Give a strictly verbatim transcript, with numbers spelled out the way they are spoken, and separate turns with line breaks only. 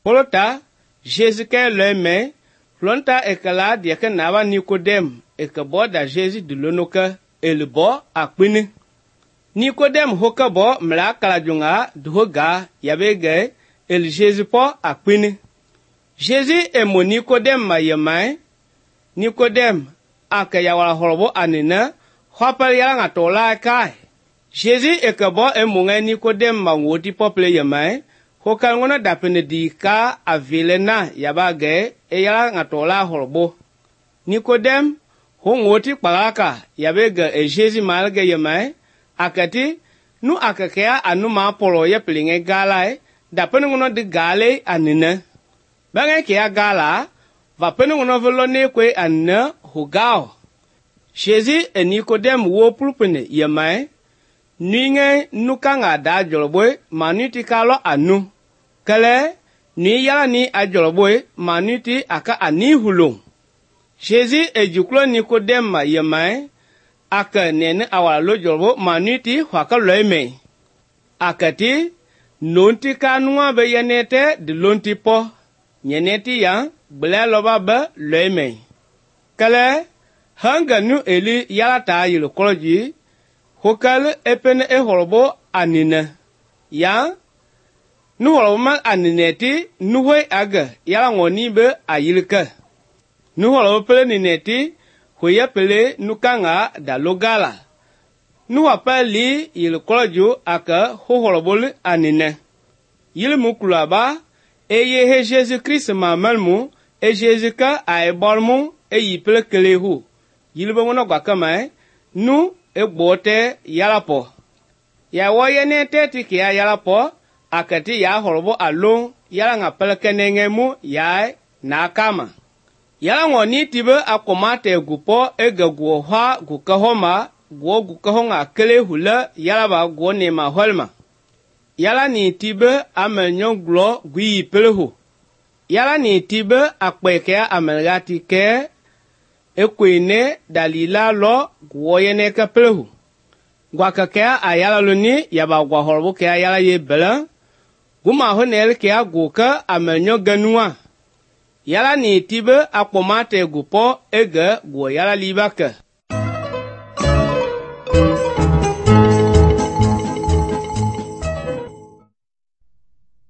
Polota, Jésus qu'est le me, lonta et que là, dia que n'ava Nicodème, et que bo da Jésus de l'onoka, et le bo a quini. Nicodème hoka bo, mla kaladjunga, d'hoga, yabege, et le Jésus po a quini. Jésus et mon Nicodème ma yamai, Nicodème, a que yawala holobo anina, hopper yang a tola kai. Jésus et que bo et mon Nicodème ma woti pople yamai, hoka ngona dapene di ka a vilena yabage, e yala nga tola holobo. Nicodème, hon woti paraka, yabege e Jésus malge yamai, akati, nu akakea anu ma polo ya pelinge galai, dapene ngona di gale anina. Bangai kia gala, va pene ngono velone kwe anna hugao. Jésus et Nicodème wo pulpene yamai, nuinge nukanga da jolboy, manuti kalo anu. Kale, ni yala ni a jolboy, manuti aka ani hulung. Jésus et juklo Nicodème ma yamai, aka nene awala lo jolbo manuti waka loime. Akati, nonti kanua be yanete de lonti po. Nyeneti yang, bela loba ba loime. Kale, hanga nu eli yalata yilo koloji, hokal epene e holobo anina. Yang, nu holobo ma anineti, nu hoi aga, yala ngoni be ayilika. Nu holobo pele nineti, hoya pele nukanga da logala. Nu wapa li yilo koloju aka ho holobo anina. Yilo mukula ba, Eye he Jésus-Christ ma malmu, e Jésus ka a e bolmu, e yiple kelehu. Yilbo ngono kwa kama nu e bote yalapo. Ya woye ne teti ki ya yalapo, akati ya horobo along, yala nga pelkenenge mu ya na kama. Yala ngoni tibe akomate gupo e gaguo ha gukahoma, guo gukahonga kelehu la yala ba guo ne ma holma. Yala ni tibe amel nyon glo gui pelehu. Yala ni tibe akweke amel gati ke ekwene dalila lo gwoyene ka pelehu. Gwaka ke a yala luni yaba gwa horbo ke a yala ye bela. Guma honel ke a gwoka amel nyon ganua. Yala ni tibe akomate gupo ege gwo yala libaka.